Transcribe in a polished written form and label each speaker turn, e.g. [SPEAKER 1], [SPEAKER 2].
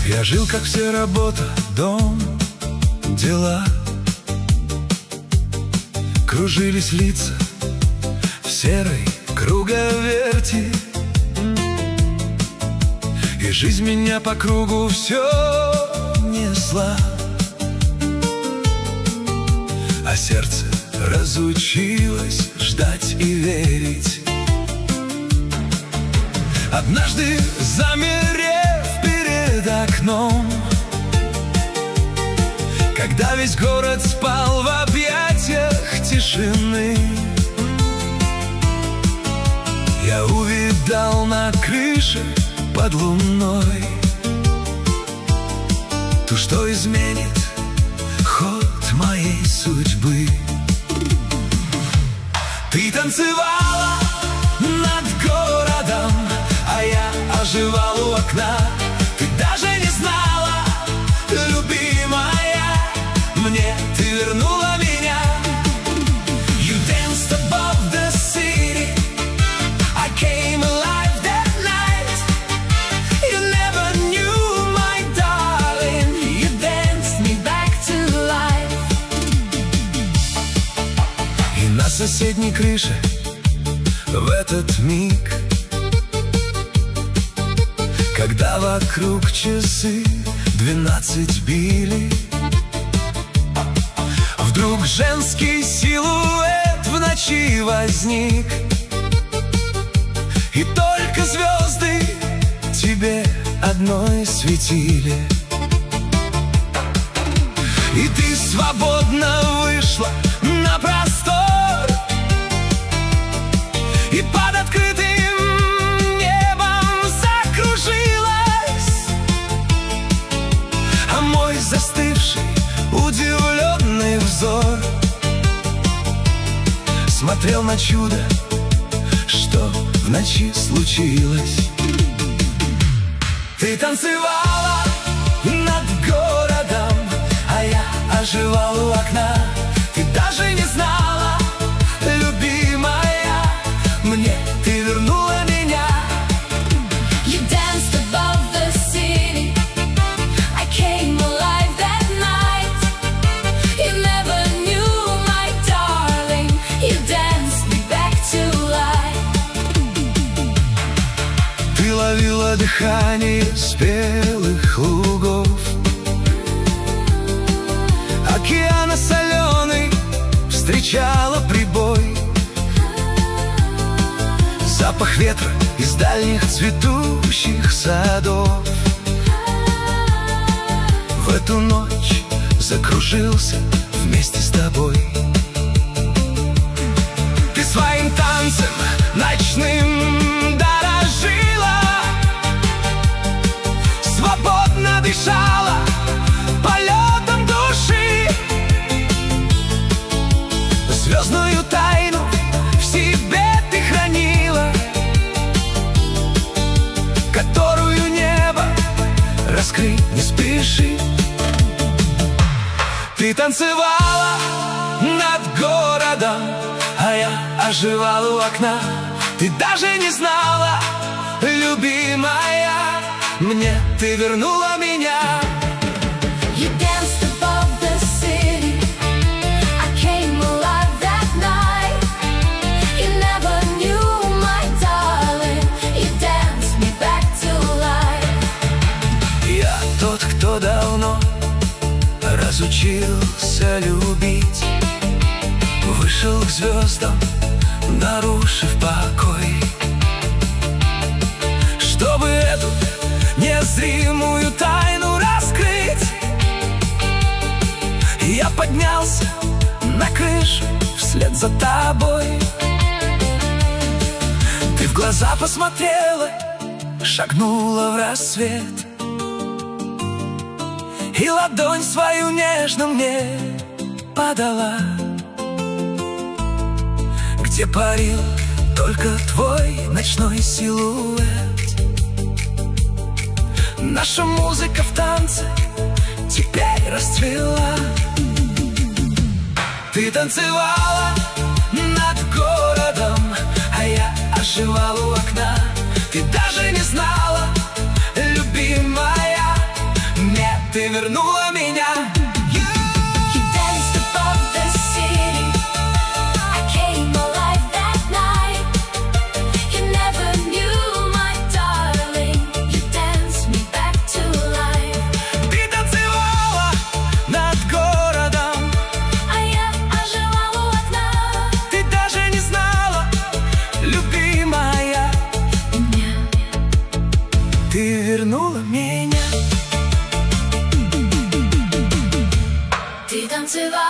[SPEAKER 1] Я жил, как все: работа, дом, дела. Кружились лица в серой круговерти, и жизнь меня по кругу все несла. А сердце разучилось ждать и верить. Однажды, замерев перед окном, когда весь город спал в объятиях тишины, я увидал на крыше под луной ту, что изменит ход моей судьбы. Ты танцевала над городом, а я оживал у окна. Ты даже не знала, любимая, мне ты вернула меня. You danced above the city, I came alive that night. You never knew, my darling, you danced me back to life. И на соседней крыше в этот миг, когда вокруг часы 12 били, вдруг женский силуэт в ночи возник, и только звезды тебе одной светили. И ты свободно вышла на простор, и под открытым застывший, удивленный взор смотрел на чудо, что в ночи случилось. Ты танцевала над городом, а я оживал у окна. Ты даже не знала, любимая, мне ты вернула меня. You danced above the city, I came alive. Ловила дыхание спелых лугов, океана соленый встречала прибой, запах ветра из дальних цветущих садов. В эту ночь закружился вместе с тобой. Ты своим танцем ночным дорожила, свободно дышала полетом души, звездную тайну в себе ты хранила, которую небо раскрыть не спеши. Ты танцевала над городом, а я оживал у окна. Ты даже не знала, любимая, мне ты вернула меня.
[SPEAKER 2] You danced above the city, I came alive that night. You never knew, my darling, you danced me back to life.
[SPEAKER 1] Я тот, кто давно разучился любить, вышел к звездам, нарушив покой, чтобы эту незримую тайну раскрыть. Я поднялся на крышу вслед за тобой. Ты в глаза посмотрела, шагнула в рассвет, и ладонь свою нежно мне подала, где парил только твой ночной силуэт. Наша музыка в танце теперь расцвела. Ты танцевала над городом, а я оживал у окна. Ты даже не знала, любимая, вернула меня.
[SPEAKER 2] You danced above the city. I came alive that night. You never knew, my darling. You danced me back to life.
[SPEAKER 1] Ты танцевала над городом,
[SPEAKER 2] А я ожила у окна.
[SPEAKER 1] ты даже не знала, любимая, ты вернула меня.
[SPEAKER 2] Ты танцевала